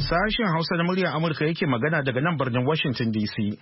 Sashen Hausa na muryar Amurka yake magana daga nan birnin Washington DC.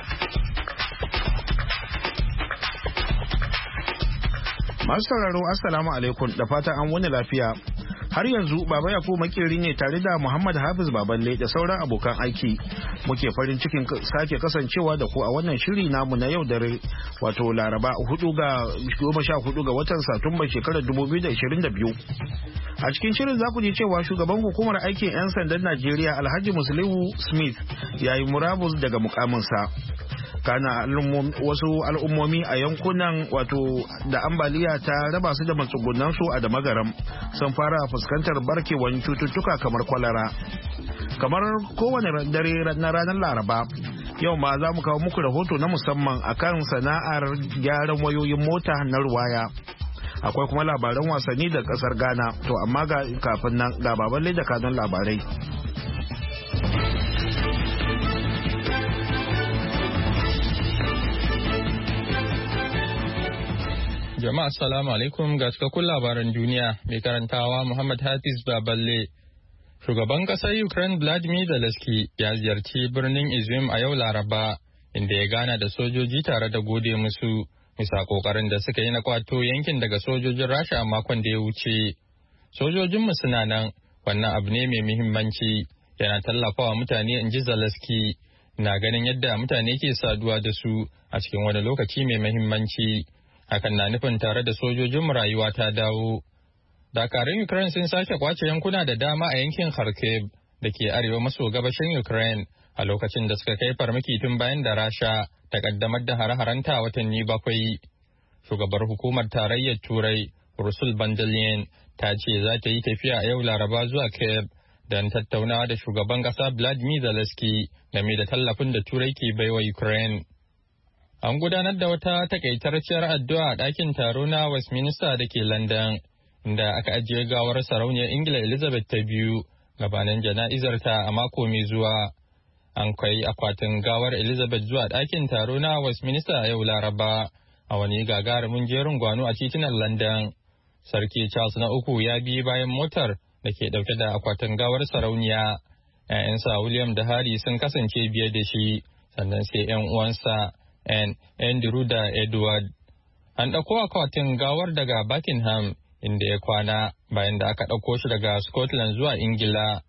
Masu sauraro Assalamu alaikum da fatan an wani lafiya. Har yanzu Baba Yakubu makeri ne tare da Muhammad Hafiz Baballe da sauran abokan aiki. Muke farin cikin sake kasancewa da ku a wannan shiri namu na yau dare, wato Laraba 14 ga watan Satumba shekarar 2022. A cikin shirin za ku ji cewa shugaban hukumar aikin 'yan sandan Najeriya Alhaji Muslimu Smith ya yi murabus daga mukaminsa. Kana wasu al'ummomi a yankunan wato da ambaliya ta raba su da matsugunansu a Damagaram sun fara fuskantar barkewar cututtuka kamar kwalara. Kamar kowane dare na ranar Laraba, yau ma za mu kawo muku rahoto na musamman akan sana'ar gyaran wayoyin mota na ruwaya. Akwai kuma labaran wasanni da kasar Ghana, to amma kafin nan ga Baballe da kanun labarai. Jama'a assalamu alaikum, ga cikakkun labaran duniya mai karantawa Muhammad Hafiz Baballe. Shugaban ƙasar Ukraine Vladimir Zelensky ya ziyarci birnin Izmir a yau Laraba, inda ya gana da sojoji tare da gode musu bisa kokarin da suka yi na kwato yankin daga sojojin Rasha a makon da ya wuce. Sojojinmu suna nan, wannan abu ne mai muhimmanci, yana tallafawa mutane, in ji Zelensky. Na ganin yadda mutane ke saduwa da su a cikin wani lokaci mai muhimmanci. Hakan na nufin tare da sojojin rayuwa ta dawo. Dakarun Ukraine sun sake kwace yankuna da dama a yankin Kharkiv da ke arewa maso gabashin Ukraine a lokacin da suka kai farmaki tun bayan da Rasha ta kaddamar da hare-harenta watanni 7. Shugabar hukumar tarayyar Turai Ursula von der Leyen ta ce za ta yi tafiya a yau Laraba zuwa Kyiv don tattaunawa da shugaban ƙasa Vladimir Zelensky game da tallafin da Turai ke baiwa Ukraine. An gudanar da wata takaitarciyar addu'a a ɗakin taro na Westminster da ke London, inda aka ajiye gawar sarauniyar Ingila Elizabeth ta biyu gabanin jana'izarta a mako mai zuwa. An kai akwatin gawar Elizabeth zuwa ɗakin taro na Westminster a yau Laraba a wani gagarumin jerin gwano a titunan London. Sarki Charles na uku ya bi bayan motar da ke ɗauke da akwatin gawar sarauniya. 'Ya'yansa William da Harry sun kasance biye da shi, sannan sai 'yan uwansa Andrew da Edward. An ɗauko akwatin gawar daga Buckingham inda ya kwana bayan da aka ɗauko shi daga Scotland zuwa Ingila.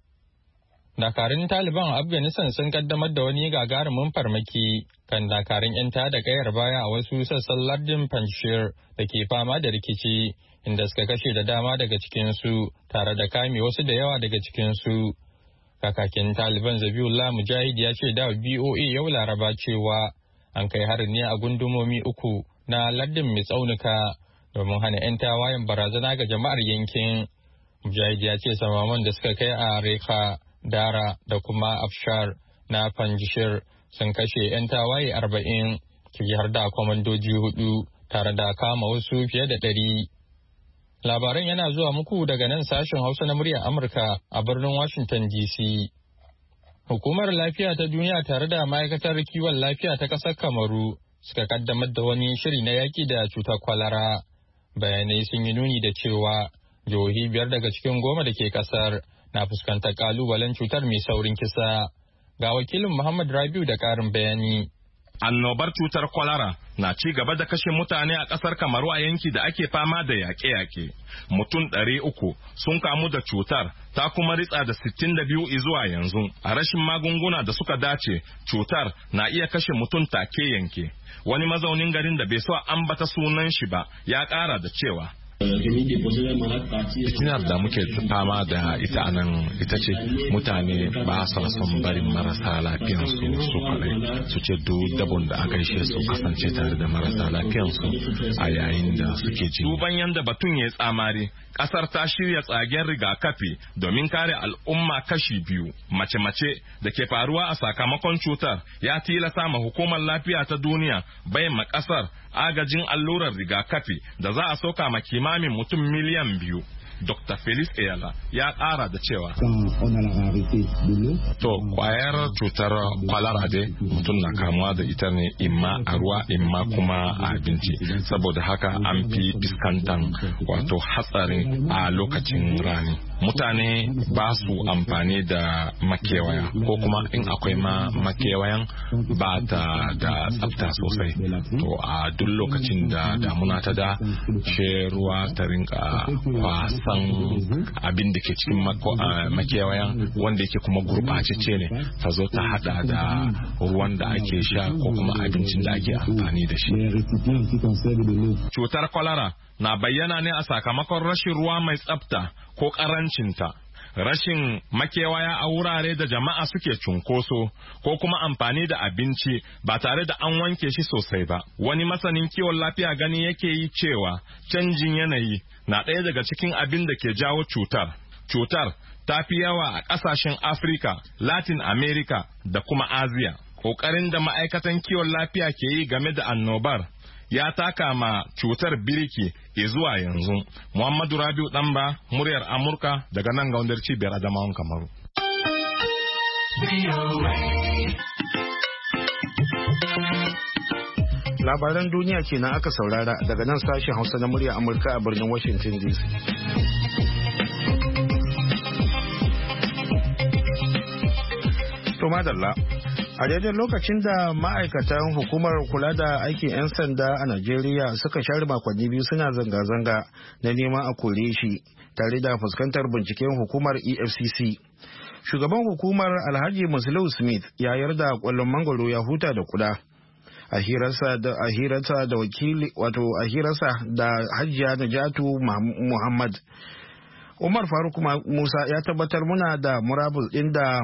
Dakarun Taliban a Afghanistan sun kaddamar da wani gagarumin farmaki kan dakarun 'yan tada kayar baya a wasu sassan lardin Panjshir da ke fama da rikici, inda suka kashe da dama daga cikinsu tare da kame wasu da yawa daga cikinsu. Kakakin Taliban Zabiullah Mujahid ya ce da BOA yau Laraba cewa an kai harin ne a gundumomi 3 na lardin mai tsaunuka domin hana 'yan tawayen barazana ga jama'ar yankin. Mujahid ya ce samaman da suka kai a Reka, Dara da kuma Afshar na Panjshir sun kashe 'yan tawaye 40, ciki har da kwamandoji 4 tare da kama wasu fiye da 100. Labaran yana zuwa muku daga nan sashen Hausa na muryar Amurka a birnin Washington DC. Hukumar Lafiya ta Duniya tare da Ma'aikatar Kiwon Lafiya ta ƙasar Kamaru suka kaddamar da wani shiri na yaƙi da cutar kwalara. Bayanai sun yi nuni da cewa jihohi 5 daga cikin 10 da ke ƙasar na fuskantar ƙalubalen cutar mai saurin kisa. Ga wakilin Muhammad Rabiu da ƙarin bayani. Annobar cutar kwalara na ci gaba da kashe mutane a ƙasar Kamaru a yanki da ake fama da yaƙe-yaƙe. Mutum 300 sun kamu da cutar, ta kuma ritsa da 62 zuwa yanzu. A rashin magunguna da suka dace, cutar na iya kashe mutum take yanke. Wani mazaunin garin da bai so ambata sunan shi ba ya ƙara da cewa fitinar da muke fama da ita anan ita ce mutane ba sa son barin marasa lafiyansu su kadai su ce duk dabon da aka ishe su kasance tare da marasa lafiyansu a yayin da suke ji. Duban yanda batun ya tsamari, kasar ta shirya tsagen rigakafi domin kare al'umma kashi 2. Mace-mace da ke faruwa a sakamakon cutar ya tilasa ma hukumar lafiya ta duniya bayan ma kasar agajin allurar rigakafi da za a soka ma kimamin mutum miliyan 2. Dr. Felix Eyala ya ƙara da cewa to kwayar cutar kwalara dai mutum na kamuwa da ita ne imma a ruwa imma kuma a abinci, saboda haka an fi fuskantar wato hatsarin a lokacin rani. Mutane ba su amfani da makewaya ko kuma in akwai ma makewayan ba ta da tsafta sosai, to a duk lokacin da damuna ta da she ruwa ta rinka kwasan abin da ke cikin makewayan wanda yake kuma gurɓacece ne, ta zo ta hada da ruwan da ake sha ko kuma abincin da ake amfani da shi. Cutar kwalara na bayyana ne a sakamakon rashin ruwa mai tsafta ko karancinta, rashin makewaya a wurare da jama'a suke cunkoso, ko kuma amfani da abinci ba tare da an wanke shi sosai ba. Wani masanin kiwon lafiya gani yake yi cewa canjin yanayi na ɗaya daga cikin abin da ke jawo cutar. Cutar ta fi yawa a ƙasashen Afirka, Latin America da kuma Asiya. Ƙoƙarin da ma'aikatan kiwon lafiya ke yi game da annobar ya taka ma cutar biriki zuwa yanzu. Muhammadu Rabiu Ɗanba, muryar Amurka daga nan ga wandar cibiyar Adamawan Kamaru. Labaran duniya kenan aka saurara daga nan sashen Hausa na muryar Amurka a birnin Washington DC. To madalla. A daidai lokacin da ma'aikatan hukumar kula da aikin 'yan sanda a Najeriya suka share makonni biyu suna zanga-zanga na neman a kore shi tare da fuskantar binciken hukumar EFCC. Shugaban hukumar Alhaji Musliu Smith ya yarda kwallon mangoro ya huta da kuda. A hirarsa da Hajiya Najatu Muhammad. Umar Faruk Musa ya tabbatar muna da murabus ɗin da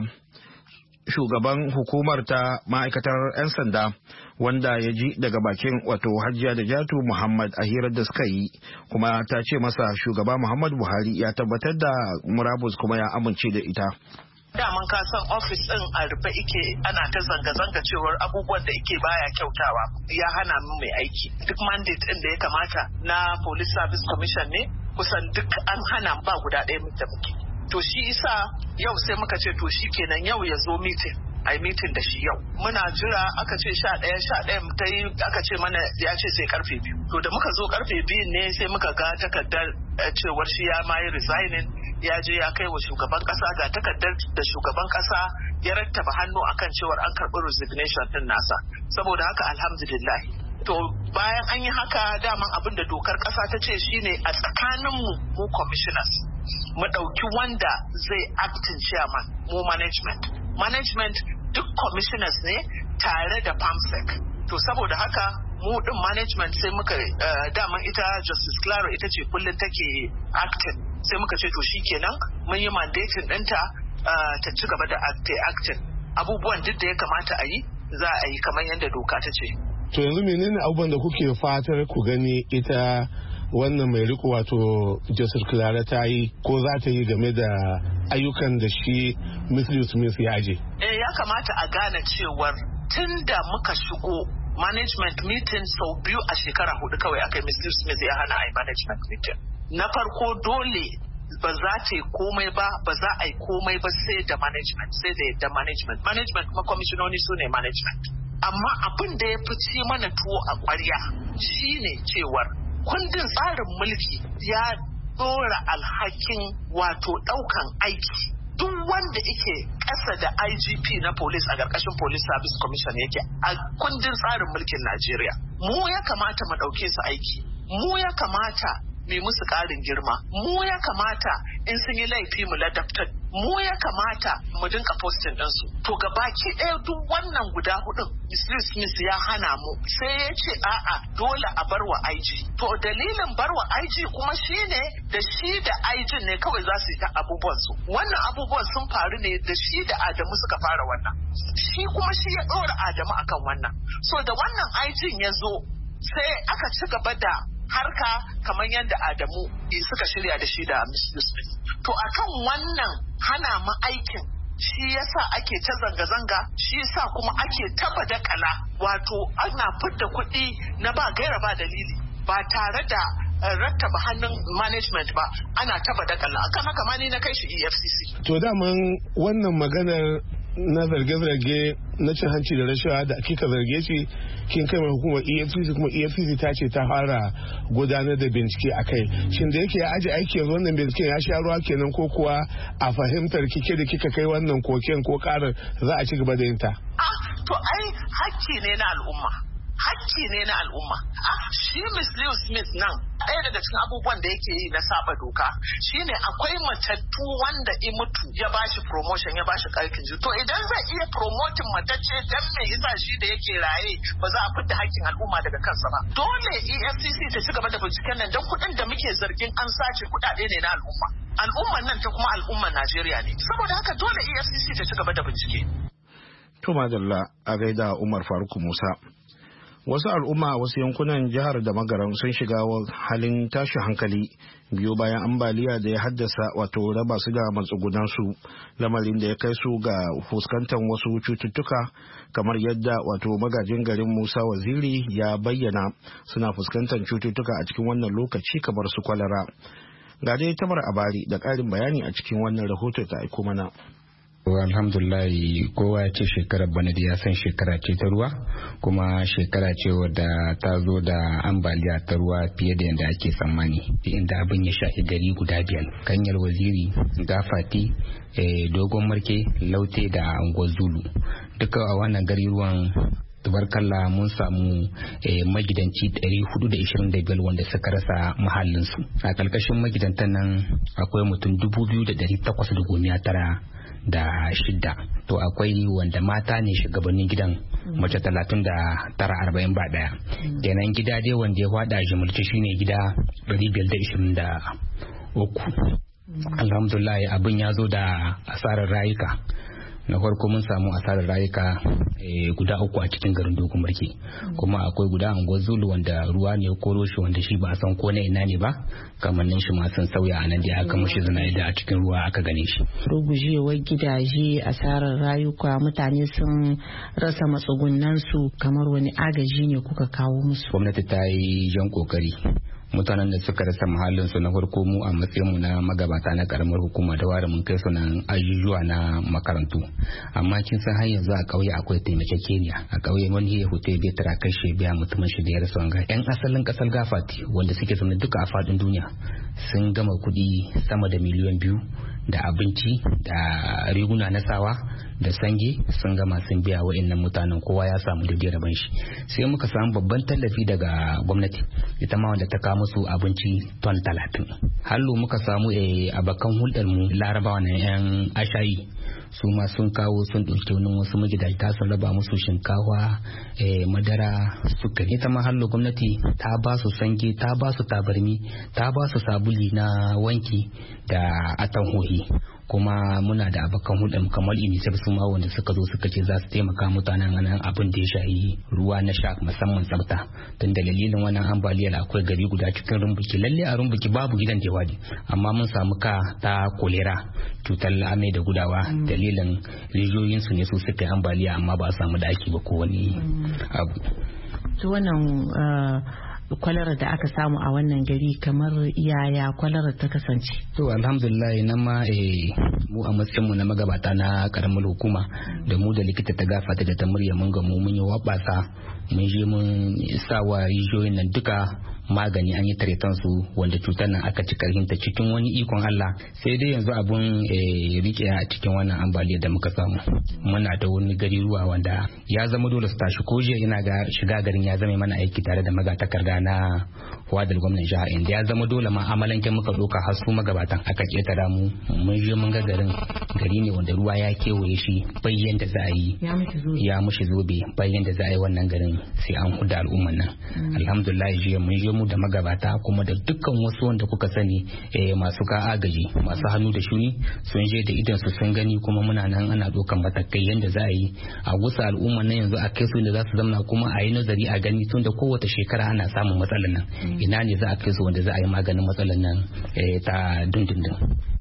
shugaban hukumar ta ma'aikatar 'yan sanda wanda ya ji daga bakin wato Hajiya da Jatu Muhammad a hirar da suka yi, kuma ta ce masa shugaba Muhammadu Buhari ya tabbatar da murabus kuma ya amince da ita. Daman ka san ofis ɗin a rufe ike, ana ta zanga-zanga cewar abubuwan da ike baya kyautawa, ya hana mu mai aiki. Duk mandate ɗin da ya kamata na Police Service Commission ne kusan duk an hana ba guda ɗaya da muke. To shi isa yau sai muka ce to shi kenan yau ya zo mitin, a yi mitin da shi yau. Muna jira aka ce 11 ta yi, aka ce mana ya ce sai karfe 2. To da muka zo karfe 2 ne sai muka ga takardar cewar shi ya ma yi resigning, ya je ya kai wa shugaban kasa, ga takardar da shugaban kasa ya rattaba hannu akan cewar an karɓi resignation din nasa. Saboda haka alhamdulillah. To bayan an yi haka daman abin da dokar kasa ta ce shine a tsakaninmu mu commissioners mu ɗauki wanda zai acting chairman, mu management duk commissioners ne tare da PAMSEC. To saboda haka mu din management sai muka daman ita Justice Clara ita ce kullum take acting, sai muka ce to shikenan mun yi mandating ɗinta ta ci gaba da acting. Abubuwan duk da ya kamata a yi za a yi kamar yadda doka ta ce. To yanzu menene abubuwan da kuke fatar ku gani ita wannan mai riko wato Justice Clara ta yi ko za ta yi game da ayyukan da shi Musliu Smith ya aje? Ya kamata a gane cewar tun da muka shigo management meeting sau 2 a shekara 4 kawai aka yi. Musliu Smith ya hana a yi management meeting. Na farko dole ba za ta yi komai ba za a yi komai ba sai da management, sai da yadda management kuma kwamishinoni su ne management. Amma abin da ya fi ci mana tuwo a ƙwarya shine cewar kundin tsarin mulki ya dora alhakin wato ɗaukan aiki duk wanda yake ƙasa da IGP na police a ƙarƙashin Police Service Commission yake a kundin tsarin mulkin Najeriya. Mu ya kamata mu ɗauke su aiki, mu ya kamata mai musu ƙarin girma, mu ya kamata in sun yi laifi mu ladabtar, mu ya kamata mu dinka postin ɗinsu. To gabaki ɗaya duk wannan guda hudun Musliu Smith ya hana mu, sai ya ce a'a dole a barwa IG. To dalilin barwa IG kuma shine da shi da IG ne kawai za su yi ta abubuwansu. Wannan abubuwan sun faru ne da shi da Adamu suka fara wannan. Shi kuma shi ya ɗora Adamu akan wannan. So da wannan IG ya zo sai aka ci gaba da harka kamar yadda Adamu suka shirya da shi da Musliu Smith. To akan wannan hana mu aikin shi yasa ake ta zanga-zanga, shi yasa kuma ake taba dakala, wato ana fidda kuɗi na ba gaira ba dalili ba tare da rattaba hannun management ba ana taba dakalla akan haka ma ni na kai shi EFCC. To daman wannan maganar na zarge-zarge na cin hanci da rashawa da kika zarge shi kin kai mai hukumar EFCC, kuma EFCC ta ce ta fara gudanar da bincike a kai. Shin da yake ya aji aiki yanzu wannan binciken ya sha ruwa kenan, ko kuwa a fahimtar kike da kika kai wannan koken ko karar za a ci gaba da yin ta? To ai hakki ne na al'umma. Hakki ne na al'umma. Shi Miss Leo Smith nan ɗaya daga cikin abubuwan da yake yi na saba doka shine akwai matattu wanda in mutu ya bashi promotion, ya bashi karkin ji. To idan zai iya promoting matacce, dan me yasa shi da yake raye ba za a fidda hakkin al'umma daga kansa ba? Dole EFCC ta ci gaba da binciken nan, don kuɗin da muke zargin an sace kuɗaɗe ne na al'umma. Al'umman nan ta kuma al'umman Najeriya ne. Saboda haka dole EFCC ta ci gaba da bincike. To madalla, a gaida Umar Faruk Musa. Wasu al'umma a wasu yankunan jihar da magaran sun shiga halin tashin hankali biyo bayan ambaliya da ya haddasa wato raba su da matsugunansu, lamarin da ya kai su ga fuskantar wasu cututtuka kamar yadda wato magajin garin Musa Waziri ya bayyana suna fuskantar cututtuka a cikin wannan lokaci kamar su kwalara. Ga dai Tamar Abari da ƙarin bayani a cikin wannan rahoto ta aiko mana. Alhamdulillah, kowa ya ce shekarar bana da ya san shekara ce ta ruwa, kuma shekara ce wadda ta zo da ambaliya ta ruwa fiye da yadda ake tsammani, inda abin ya shafi gari guda 5: Kanyar Waziri, Gafati, Dogon Marke, Laute da Anguwar Zulu. Duka a wannan gari ruwan tubarkalla mun samu magidanci 425 wanda suka rasa mahallinsu. A ƙarƙashin magidantan nan akwai mutum 2,896. To akwai wanda mata ne shugabannin gidan, mace 39 ba daya. Kenan gida dai wanda ya fada jimilci shine gida 523. Alhamdulillah, abin ya zo da asarar rayuka. Na farko mun samu asarar rayuka guda 3 a cikin garin Dogon Marke, kuma akwai guda Anguwar Zulu wanda ruwa ne ya koro shi, wanda shi ba a san ko na ina ne ba, kamannin shi ma sun sauya a nan da aka mashi zina da a cikin ruwa aka gane shi. Rugujewar gidaje, asarar rayuka, mutane sun rasa matsugunansu, kamar wani agaji ne kuka kawo musu? Gwamnati ta yi jan kokari. Mutanen da suka rasa mahallinsu, na farko mu a matsayinmu na magabata na karamar hukuma da ware mun kai su nan ajujuwa na makarantu, amma kin san har yanzu a ƙauye akwai taimakekeniya. A ƙauye wani ya hute bai tara kai shi biya mutumin shi da ya rasa wanga. Yan asalin ƙasar Gafati wanda suke zaune duka a faɗin duniya sun gama kuɗi sama da miliyan 2 da abinci da riguna na sawa da sange, sun gama sun biya wa'annan mutanen, kowa ya samu daidai rabon shi. Sai muka samu babban tallafi daga gwamnati, ita ma wanda ta kawo musu abinci ton 30. Hallo muka samu abakan hulɗar mu Larabawa na yan ashayi, su ma sun kawo, sun ɗauki wani wasu magidanta sun raba musu shinkawa, madara, sukari. Ita ma hallo gwamnati ta ba su sange, ta ba su tabarmi, ta ba su sabuli na wanki da atanhohi. Kuma muna da abokan hulɗar kamar UNICEF su ma wanda suka zo suka ce za su taimaka mutanen nan abin da ya shayi ruwa na sha, musamman tsafta. Tun da dalilin wannan ambaliyar akwai gari guda cikin Rumbuki, lalle a Rumbuki babu gidan jawadi, amma mun samu ta kolera, cutar amai da gudawa. Dalilin rijiyoyin su ne su suka yi ambaliya, amma ba a samu daki ba ko wani abu. To wannan kwalara da aka samu a wannan gari, kamar yaya kwalara ta kasance? To alhamdulillah, nan ma mu a matsayin mu na magabata na karamar hukuma da mu da likita ta Gafata da ta murya mun ga mun yi wabasa, mun je mun sa wa rijiyoyin nan duka magani, an yi taretan su wanda cutar nan aka ci karhinta cikin wani ikon Allah. Sai dai yanzu abun rike a cikin wannan ambaliyar da muka samu, muna da wani gari ruwa wanda ya zama dole su tashi. Ko jiya ina ga shiga garin ya zama mana aiki tare da magatakarda na wadar gwamnan jiha, inda ya zama dole ma amalanken muka doka har su magabatan aka ketara mu, mun je mun ga garin. Gari ne wanda ruwa ya kewaye shi, bayyan da za a yi ya mushi zobe, bayyan da za a yi wannan garin sai an huda al'umman nan. Alhamdulillah, jiya mun je mu da magabata kuma da dukkan wasu wanda kuka sani masu ka agaji, masu hannu da shuni, sun je da idan su sun gani, kuma muna nan ana dokan matakai yanda za a yi a gusa al'umman nan yanzu a kai su da za su zamna, kuma a yi nazari a gani, tun da kowace shekara ana samun matsalan nan, ina ne za a kai su wanda za a yi maganin matsalan nan ta dundundun.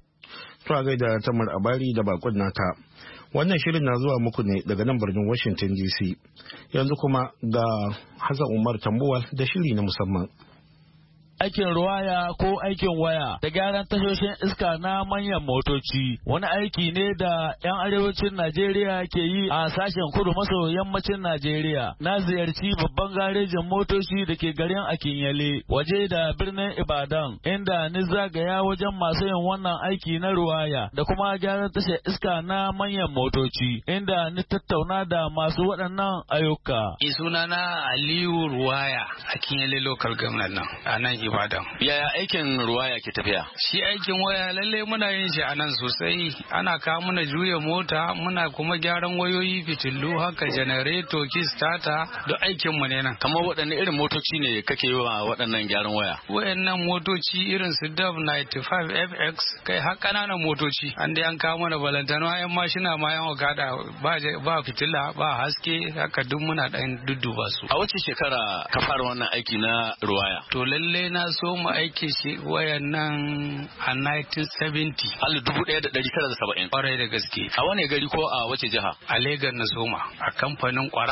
To a gaida Tamar Abari da bakon naka. Wannan shirin na zuwa muku ne daga nan birnin Washington DC. Yanzu kuma ga Hassan Umar Tambuwal da shiri na musamman. aikin ruwaya ko aikin waya da gyaran tashoshin iska na manyan motoci wani aiki ne da 'yan arewacin Najeriya ke yi a sashen kudu maso yammacin Najeriya. Na ziyarci babban garejin motoci da ke garin Akinyele waje da birnin Ibadan inda ni zagaya wajen masu yin wannan aiki na ruwaya da kuma gyaran tashar iska na manyan motoci inda ni tattauna da masu waɗannan ayyuka. Sunana Aliyu Ruwaya a Kinyele Local Government nan a nan Ibadan. Yaya aikin ruwaya ke tafiya? Shi aikin waya lalle muna yin shi a nan sosai. Ana kawo muna juya mota, muna kuma gyaran wayoyi, fitilu, haka janareto, kistata, duk aikin mu ne nan. Kamar waɗanne irin motoci ne kake yi wa waɗannan gyaran waya? Wayannan motoci irin su DAF 95 FX kai har ƙananan motoci. An dai an kawo mana balantana yan mashina ma yan wakada ba fitila ba haske haka duk muna ɗan dudduba su. A wace shekara ka fara wannan aiki na ruwaya? To lalle na so mu aiki shi wayan nan a 1970. 1970. Kwarai da gaske. A wane gari ko a wace jiha? A Legas na soma a kamfanin kwara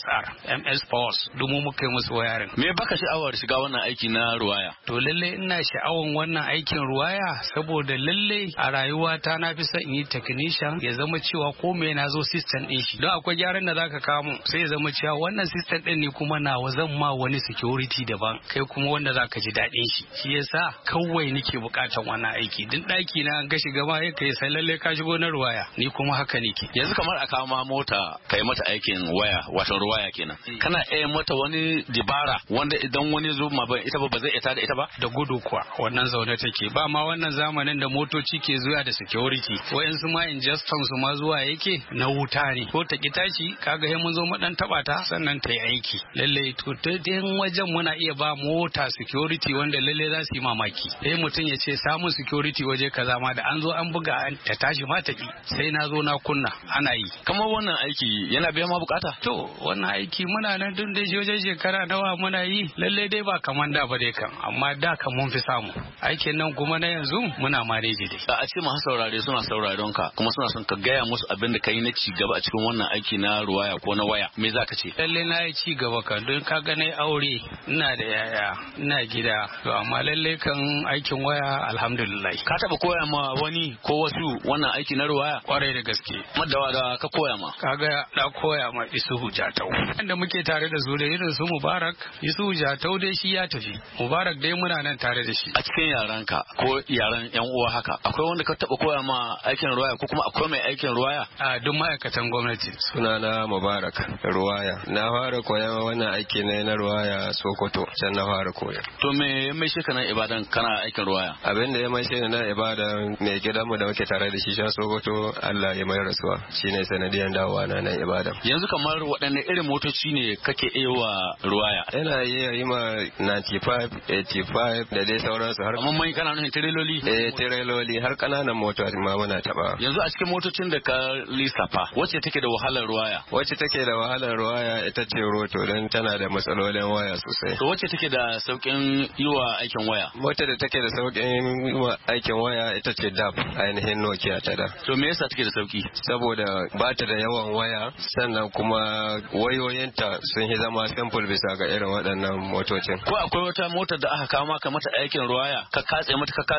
MS Force dumu muka yi musu wayarin. Me baka sha'awar shiga wannan aiki na ruwaya? To lalle ina sha'awar wannan aikin ruwaya saboda lalle a rayuwata na fi son in yi technician ya zama cewa ko me na zo system din shi. Don akwai gyaran da zaka kamo sai ya zama cewa wannan system din ne kuma nawa zan ma wani security daban kai kuma wanda zaka ji daɗin shi. Shi yasa kawai nake bukatan wannan aiki. Din ɗaki na ga shiga ma kai sai lalle ka shigo na ruwaya ni kuma haka nake. Yanzu kamar a kawo ma mota kai mata aikin waya wato ruwaya kenan. Kana iya mata wani dibara wanda idan wani zo ma ita ba zai ita da ita ba? Da gudu kuwa wannan zaune take ba ma wannan zamanin da motoci ke zuwa da security wayansu ma ingestion su ma zuwa yake na wuta ne ko ta ki tashi kaga he mun zo mu dan taba ta sannan ta yi aiki lalle to ta wajen muna iya ba mota security wanda lalle za su yi mamaki sai mutum ya ce samun security waje kaza ma da an zo an buga ta tashi ma ta ki sai na zo na kunna ana yi. Kamar wannan aiki yana biya ma bukata? To wannan aiki muna nan dun da wajen shekara nawa muna yi lalle dai ba kaman da ba dai kan amma da kan mun fi samu aikin nan kuma na yanzu muna maneji dai. A ce masu saurare suna sauraron ka kuma suna son ka gaya musu abin da kai na ci gaba a cikin wannan aiki na ruwaya ko na waya me za ka ce? Lalle na yi ci gaba kan don ka ga na aure ina da yaya ina gida to amma lalle kan aikin waya alhamdulillah. Ka taba koya ma wani ko wasu wannan aiki na ruwaya? Kwarai da gaske. Madawa da ka koya ma? Kaga da koya ma Isuhu Jatau. Inda muke tare da su da irin su Mubarak Isuhu Jatau dai shi ya tafi. Mubarak dai muna nan tare da shi. A cikin yaranka ko yaran yan uwa haka akwai wanda ka taba koya ma aikin ruwaya ko kuma akwai mai aikin ruwaya? A duk ma'aikatan gwamnati. Sunana Mubarak Ruwaya. Na fara koya wannan aiki ne na ruwaya Sokoto can na fara koya. To me mai shi kana Ibadan kana aikin ruwaya? Abin da ya mai shi na Ibadan mai gidanmu da muke tare da shi sha Sokoto Allah ya mai rasuwa shine sanadiyan dawowa na nan Ibadan. Yanzu kamar waɗanne irin motoci ne kake iya wa ruwaya? Ina iya yi ma 95, 85 da dai sauransu har. Amma mai kana nufin tireloli? Tireloli har kananan motoci ma muna taba. Yanzu a cikin motocin da ka lissafa wacce take da wahalar ruwaya? Wacce take da wahalar ruwaya ita ce roto don tana da matsalolin waya sosai. To wacce take da saukin yi wa aikin waya? Wacce da take da saukin yi wa aikin waya ita ce DAF ainihin Nokia ta da. To me yasa take da sauki? Saboda ba ta da yawan waya sannan kuma wayoyinta sun yi zama simple bisa ga irin waɗannan motocin. Ko akwai wata motar da aka kawo maka mata aikin ruwaya ka kasa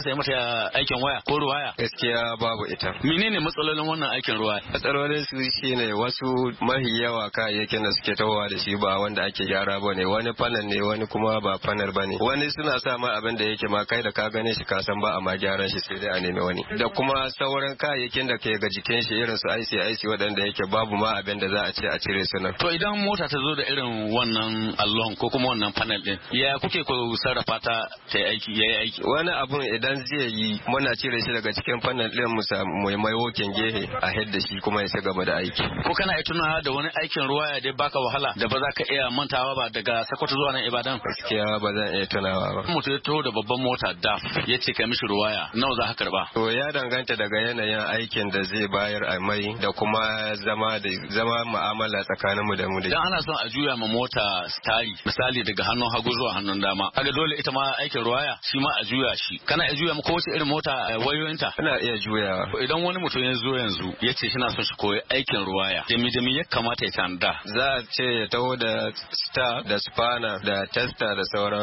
mata aikin waya ko ruwaya? Gaskiya babu ita. Menene matsalolin wannan aikin ruwaya? Matsalolin su shine wasu mahi yawa kayayyakin da suke tawowa da shi ba wanda ake gyara ba ne, wani panel ne wani kuma ba panel ba ne, wani suna sa ma abin da yake ma kai da ka gane shi ka san ba a ma gyaran shi sai dai a nemi wani, da kuma sauran kayayyakin da ke ga jikin shi irin su IC waɗanda yake babu ma abin da za a ce a cire su nan. To idan mota ta zo da irin wannan allon ko kuma wannan panel din ya kuke ko sarrafa ta yi aiki? Wani abun idan zai yi muna cire shi daga cikin panel din mu mai wokin gehe a hidda shi kuma ya ci gaba da aiki. Ko kana iya tunawa da wani aikin ruwaya da baka wahala da ba za ka iya mantawa ba daga Sokoto zuwa nan Ibadan? Gaskiya ba zan iya tunawa ba. Mutum ya taho da babban mota DAF ya ce ka mishi ruwaya nawa za ka karba? To ya danganta daga yanayin aikin da zai bayar a mai da kuma zama mu'amala tsakanin mu da mu da shi. Dan ana son a juya ma mota stari misali daga hannun hagu zuwa hannun dama. Kaga dole ita ma aikin ruwaya shi ma a juya shi. Kana iya juya ko wace irin mota wayoyinta? Ina iya juyawa. Idan wani mutum ya zo yanzu ya ce shi na son shi koyi aikin ruwaya jami ya kamata ya tanda. Za a ce ya taho da star da spanner da tester da sauran abin da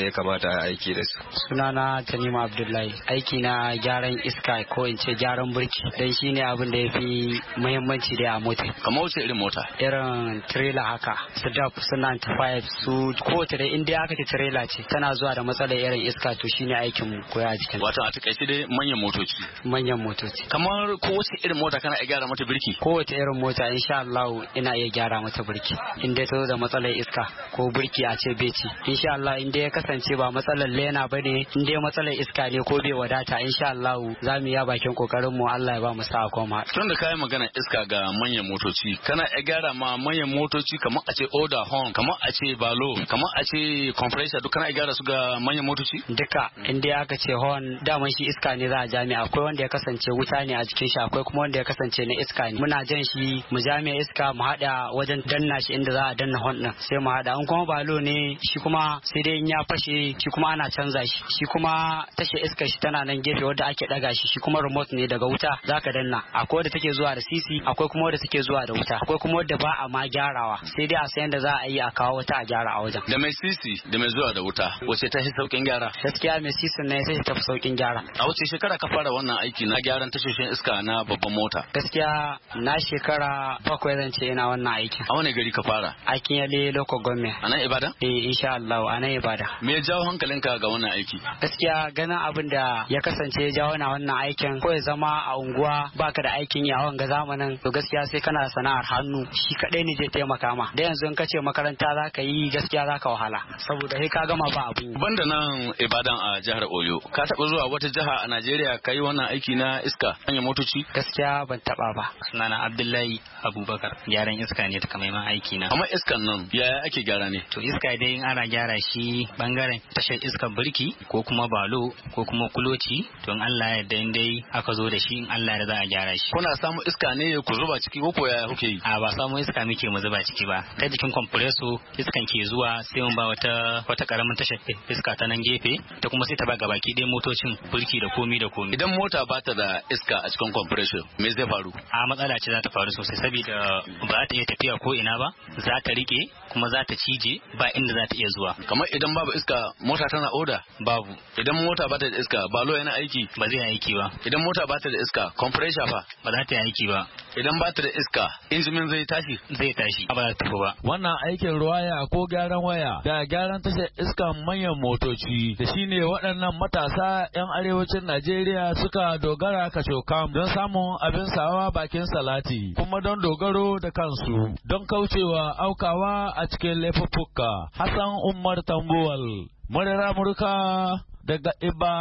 ya kamata a aiki da su. Sunana Tanima Abdullahi, aiki na gyaran iska ko in ce gyaran burki dan shine abin da yafi muhimmanci da a mota. Kamar wace irin mota? Irin trailer haka, su DAF, su 95, su kowace da inda aka ce trailer ce tana zuwa da matsalar irin iska to shine aikin mu koya a cikin. Wato a takaice dai manyan motoci. Manyan motoci. Kamar kowace irin mota kana iya gyara mata birki? Kowace irin mota insha Allah ina iya gyara mata birki. In dai ta zo da matsalar iska ko birki a ce beci. Insha Allah in dai ya kasance ba matsalar lena bane, in dai matsalar iska ne ko bai wadata insha Allah za mu yi bakin kokarin mu, Allah ya ba mu sa'a koma. Tun da kai magana iska ga manyan motoci, kana iya gyara ma manyan motoci kamar a ce order horn, kamar a ce balo, kamar a ce compressor, duk kana iya gyara su ga manyan motoci? Duka in dai aka ce horn daman shi iska ne za a jami, akwai wanda ya kasance wuta ne a jikin shi, akwai kuma wanda ya kasance na iska ne. Muna jan shi mu jami iska mu hada wajen danna shi inda za a danna horn din sai mu hada. An kuma balo ne shi kuma sai dai in ya fashe shi kuma ana canza shi. Shi kuma tashe iska shi tana nan gefe wadda ake daga shi, shi kuma remote ne daga wuta zaka danna. Akwai wadda take zuwa da sisi, akwai kuma wadda take zuwa da wuta, akwai kuma wadda ba a ma gyarawa sai dai a sayan da za a yi a kawo wata a gyara a wajen. Da mai sisi da mai zuwa da wuta wace ta fi saukin gyara? Gaskiya mai sisin ne sai ta fi saukin gyara. A wace shekara ka fara wannan aiki na gyaran tashoshin iska na babban mota? Gaskiya na shekara 7 zan ce ina wannan aikin. A wani gari ka fara? Aikin Yale local government. A nan Ibadan? Insha Allah a nan Ibadan. Me ya jawo hankalinka ga wannan aiki? Gaskiya ganin abin da ya kasance ya jawo na wannan aikin, ko ya zama a unguwa baka da aikin yi a wanga zamanin, to gaskiya sai kana da sana'ar hannu shi kadai ne zai taimaka ma. Da yanzu in ka ce makaranta zaka yi gaskiya zaka wahala saboda sai ka gama ba abin. Banda nan Ibadan a jihar Oyo, ka taba zuwa wata jiha a Najeriya ka yi wannan aiki na iska hanyar motoci? Gaskiya ban taba ba. Sunana Abdullahi Abubakar, gyaran iska ne takamaiman aiki na. Amma iskan nan yaya ake gyara ne? To iska dai in ana gyara shi bangaren tashar iskar birki ko kuma balo ko kuma kuloci, to in Allah ya yarda dai aka zo da shi in Allah ya za a gyara shi. Kuna samu iska ne ku zuba ciki ko yaya kuke yi? A ba samu iska muke mu zuba ciki ba. Ta jikin compressor iskan ke zuwa sai mun ba wata karamin tashar iska ta nan gefe, ta kuma sai ta ba gabaki ɗaya motocin birki da komi da komi. Idan mota ba ta da iska a cikin compressor me zai faru? A matsala ce za ta faru sosai saboda ba ta iya tafiya ko ina ba, za ta rike kuma za ta cije ba inda za ta iya zuwa. Kamar idan babu iska mota tana oda? Babu. Idan mota ba ta da iska balo yana aiki? Ba zai aiki ba. Idan mota ba ta da iska compressor fa? Ba za ta yi aiki ba. Idan ba ta da iska injimin zai tashi? Zai tashi ba za ta tafi ba. Wannan aikin ruwaya ko gyaran waya da gyaran tashar iskan manyan motoci da shine waɗannan matasa 'yan arewacin Najeriya suka dogara kacokam don samun abin sawa bakin salati kuma don dogaro da kansu don kaucewa aukawa a cikin laifuffuka. Hassan Umar Tambuwal, muryar Amurka daga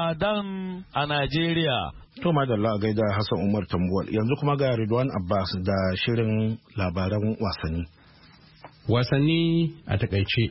Ibadan a Najeriya. To madalla gaida Hassan Umar Tambuwal. Yanzu kuma ga Ridwan Abbas da shirin labaran wasanni. Wasanni a takaice.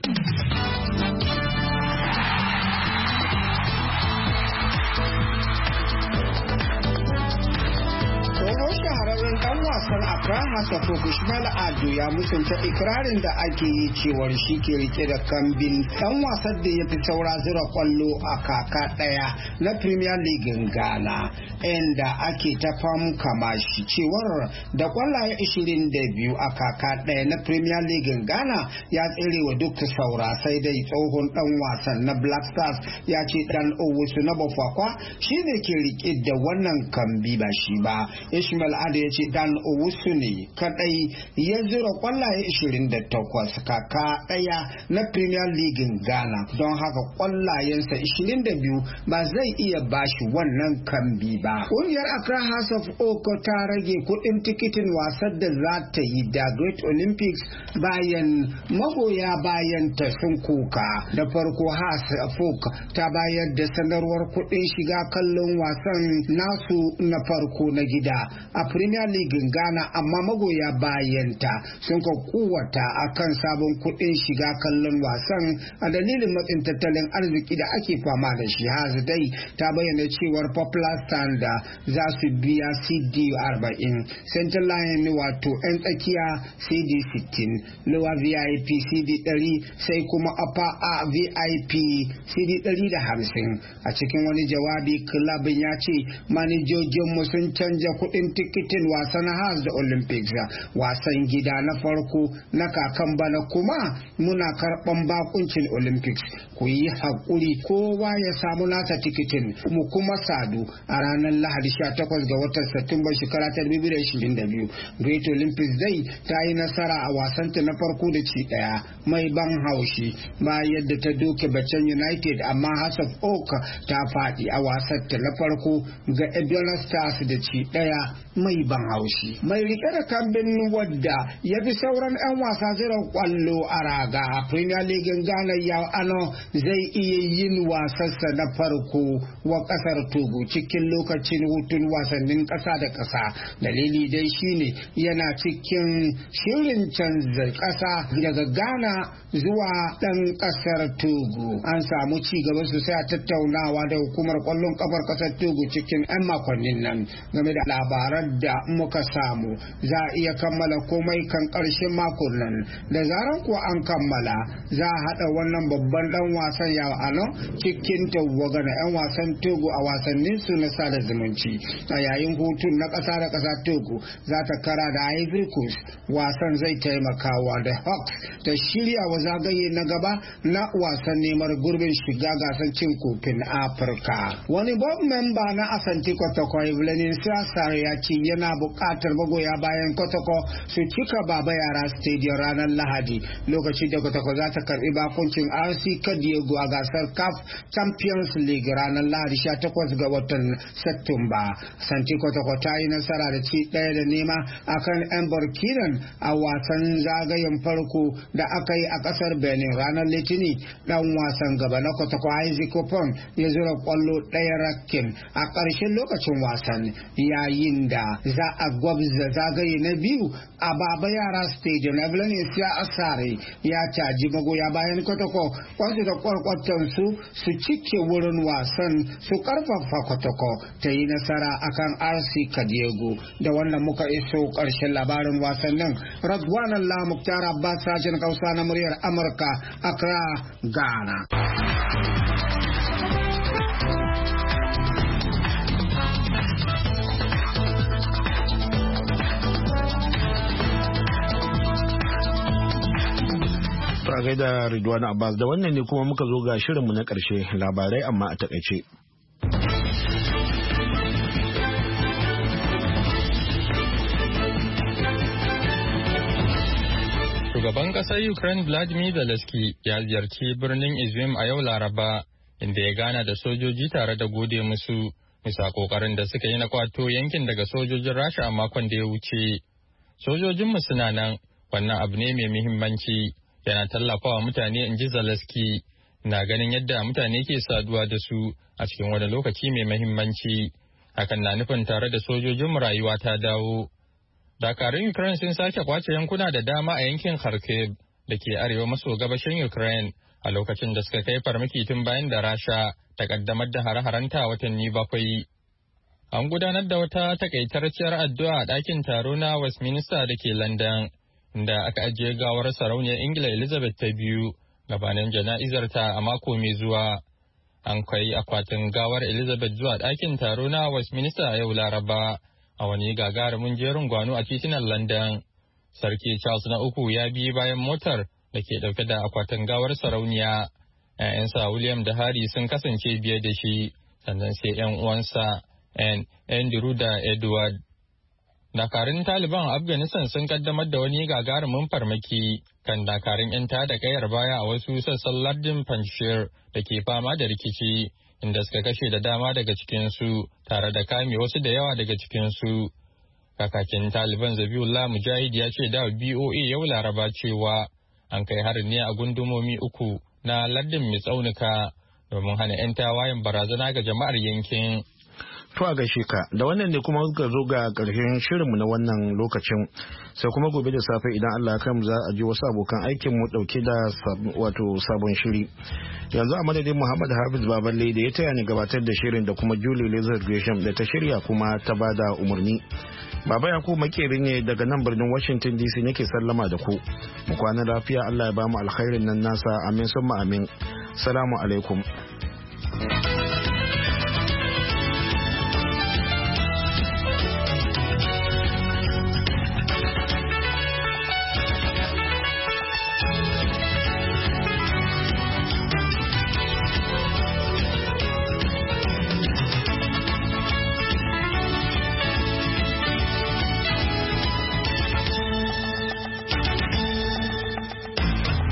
wasan Accra House of Folk Ismail Ado ya musanta ikirarin da ake yi cewar shi ke rike da kambin dan wasan da ya fi saura zira kwallo a kaka daya na Premier League Ghana, inda ake ta kama shi cewar da kwallaye 22 a kaka daya na Premier League Ghana ya tsere wa duk saura, sai dai tsohon dan wasan na Black Stars ya ce Dan Owusu na Bafakwa shi ne ke rike da wannan kambi ba shi ba. Ismail Ado ya ce Dan Owusu ne kadai ya zura kwallaye 28 kaka daya na Premier League Ghana, don haka kwallayensa 22 ba zai iya bashi wannan kambi ba. Ƙungiyar Accra House of Oak ta rage kuɗin tikitin wasan da za ta yi da Great Olympics bayan magoya bayan ta sun kuka. Da farko House of Oak ta bayar da sanarwar kuɗin shiga kallon wasan nasu na farko na gida a Premier League Ghana, amma magoya bayanta sun kuwata akan sabon kuɗin shiga kallon wasan a dalilin matsin tattalin arziki da ake fama da shi. Hazu dai ta bayyana cewar Popular Stand waɗanda za su biya CD 40, Center Line wato 'yan tsakiya CD 60, Lower VIP CD 100 sai kuma Upper VIP CD 150. A cikin wani jawabi kilabin ya ce manajojinmu sun canja kuɗin tikitin wasan Hearts da Olympics, wasan gida na farko na kakan bana kuma muna karɓan bakuncin Olympics. Ku yi haƙuri kowa ya samu nasa tikitin mu kuma sadu a ranar Lahadi 18 ga watan Satumba shekara ta 2022. Great Olympics dai ta yi nasara a wasanta na farko da ci ɗaya mai ban haushi ba yadda ta doke Bachan United, amma House of Oak ta faɗi a wasanta na farko ga Ebiola Stars da ci ɗaya mai ban haushi. Mai rike da kambin wadda ya fi sauran 'yan wasa ziran kwallo a raga a Premier League Ghana ya ano zai iya yin wasarsa na farko wa kasar Togo cikin lokacin hutun wasannin kasa da kasa. Dalili dai shine yana cikin shirin canza kasa daga Ghana zuwa dan kasar Togo. An samu ci gaba sosai a tattaunawa da hukumar kwallon kafar kasar Togo cikin 'yan makonnin nan game da labaran da muka samu. Za a iya kammala komai kan ƙarshen makon nan. Da zaran kuwa an kammala za a haɗa wannan babban dan wasan ya ano cikin tawaga na 'yan wasan Togo a wasannin su na sada zumunci. A yayin hutun na ƙasa da ƙasa Togo za ta kara da Ivory Coast. Wasan zai taimakawa da Hawks ta shirya wa zagaye na gaba na wasan neman gurbin shiga gasar cin kofin Afirka. Wani board member na Asante Kotoko Evelyn Sasar ya ce yana buƙatar magoya bayan Kotoko su cika Baba Yara Stadium ranar Lahadi lokacin da Kotoko za ta karbi bakuncin RC Kadiego a gasar CAF Champions League ranar Lahadi 18 ga watan Satumba. Asante Kotoko ta yi nasara da ci ɗaya da nema akan 'yan Burkinan a wasan zagayen farko da aka yi a ƙasar Benin ranar Litinin. Dan wasan gaba na Kotoko Isaac Opon ya zura kwallo ɗaya rakin a ƙarshen lokacin wasan, yayin da za a gwabza zagaye na biyu a Baba Yara Stadium. Evelyn Isia Asare ya caji magoya bayan Kotoko wasu da kwarkwatan su cike wurin wasan su karfafa Kotoko ta yi nasara akan RC Kadiego. Da wannan muka iso ƙarshen labarin wasannin. Radwan Allah Muktar Abbas, sashen Hausa na muryar Amurka, Accra, Ghana. A gaida Ridwan Abbas, da wannan ne kuma muka zo ga shirinmu na ƙarshe, labarai amma a takaice. Shugaban ƙasar Ukraine Vladimir Zelensky ya ziyarci birnin Izmir a yau Laraba, inda ya gana da sojoji tare da gode musu bisa ƙoƙarin da suka yi na kwato yankin daga sojojin Rasha a makon da ya wuce. Sojojinmu suna nan, wannan abu ne mai muhimmanci. Yana tallafawa mutane, in ji Zelensky, na ganin yadda mutane ke saduwa da su a cikin wani lokaci mai mahimmanci. Hakan na nufin tare da sojojin rayuwa ta dawo. Dakarun Ukraine sun sake kwace yankuna da dama a yankin Kharkiv da ke arewa maso gabashin Ukraine a lokacin da suka kai farmaki tun bayan da Rasha ta kaddamar da hare-harenta watanni 7. An gudanar da wata takaitarciyar addu'a a ɗakin taro na Westminster da ke London, inda aka ajiye gawar sarauniyar Ingila Elizabeth ta biyu gabanin jana'izarta a mako mai zuwa. An kai akwatin gawar Elizabeth zuwa ɗakin taro na Westminster a yau Laraba a wani gagarumin jerin gwano a titunan London. Sarki Charles na uku ya bi bayan motar da ke ɗauke da akwatin gawar sarauniya. 'Ya'yansa William da Harry sun kasance biye da shi, sannan sai 'yan uwansa Andrew da Edward. Dakarun Taliban a Afghanistan sun kaddamar da wani gagarumin farmaki kan dakarun 'yan tada kayar baya a wasu sassan lardin Panjshir da ke fama da rikici, inda suka kashe da dama daga cikinsu tare da kame wasu da yawa daga cikinsu. Kakakin Taliban Zabiullah Mujahid ya ce da BOA yau Laraba cewa an kai harin ne a gundumomi 3 na lardin mai tsaunuka domin hana 'yan tawayen barazana ga jama'ar yankin. To a gaishe ka da wannan ne kuma ga zo ga ƙarshen shirinmu na wannan lokacin sai kuma gobe da safe idan Allah ya kai mu za a ji wasu abokan aikin mu dauke da sabon shiri. Yanzu a madadin Muhammad Hafiz Baballe da ya taya ni gabatar da shirin da kuma Julie Lazar Gresham da ta shirya kuma ta bada umarni. Baba Yakubu makeri ne daga nan birnin Washington DC nake sallama da ku. Mu kwana lafiya Allah ya ba mu alkhairin nan nasa amin summa amin. Salamu alaikum.